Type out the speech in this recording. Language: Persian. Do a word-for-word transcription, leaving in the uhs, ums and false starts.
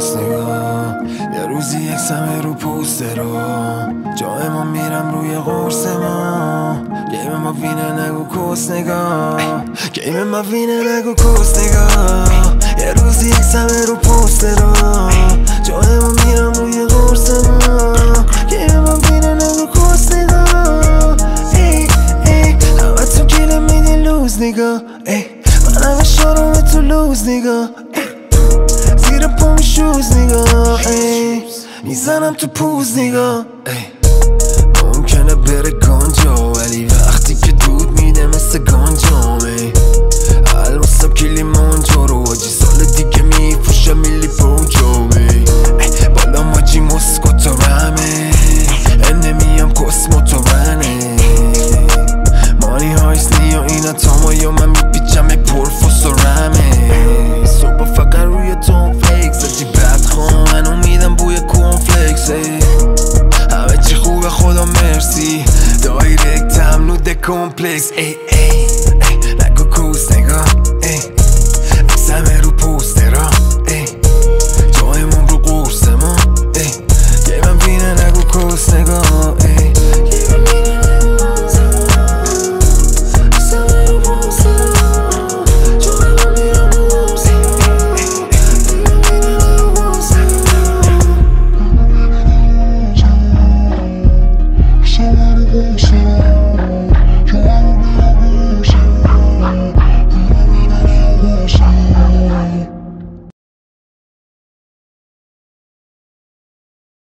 پست نگاه یه روزی یک سمه رو پوسته رو جای ما میرم روی قرص ما گیم ما وینه نگو کس نگاه گیم ما وینه نگو کس نگاه یه روزی یک سمه رو پوسته رو جای ما میرم روی قرص ما گیم ما وینه نگو کس نگاه ای ای همه تو گیله میدی لوز نگاه ای من همه شارم تو لوز نگاه زیر پامی شوز نگاه میزنم تو پوز نگاه ممکنه بره گانجا ولی وقتی که دود میده مثل گانجام الماسم کلیمانجا رو واجی سال دیگه میفوشه میلی پونجام بالا ماجی مسکو تا رمه نمیام کس مطمئنه مانی هایسنی و اینا تامایا من میپیچم ای پرفوس و رمه صبح فقط روی تون فلیکس زدی بد خواه من امیدم بوی کون فلیکس همه چی خوبه خدا مرسی دایرکت هم نوده کمپلکس ای